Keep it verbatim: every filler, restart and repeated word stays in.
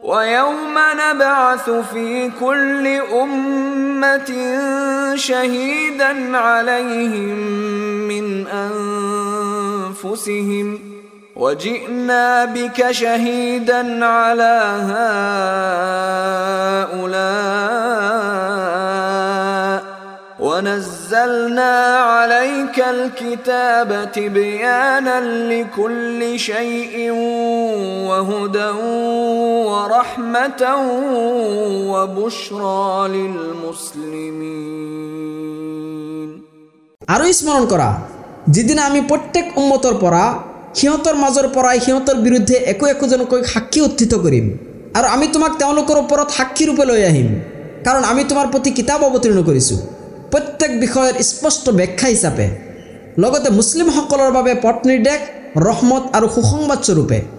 ويوم نبعث في كل أمة شهيدا عليهم من أنفسهم وجئنا بك شهيدا على هؤلاء ونزلنا عليك الكتاب تبيانا لكل شيء وهدى ورحمة وبشرى للمسلمين আরো স্মরণ করা যেদিন আমি প্রত্যেক উম্মতৰ পৰা সিহঁতৰ মাজৰ পৰাই সিহঁতৰ বিৰুদ্ধে একো একোজনকৈ সাক্ষী উত্থিত কৰিম আৰু আমি তোমাক তেওঁলোকৰ ওপৰত সাক্ষী ৰূপে লৈ আহিম কাৰণ আমি তোমাৰ প্ৰতি কিতাপ অৱতীৰ্ণ কৰিছোঁ প্ৰত্যেক বিষয়ৰ স্পষ্ট ব্যাখ্যা হিচাপে লগতে মুছলিমসকলৰ বাবে পথ নিৰ্দেশ ৰহমত আৰু সুসংবাদ স্বৰূপে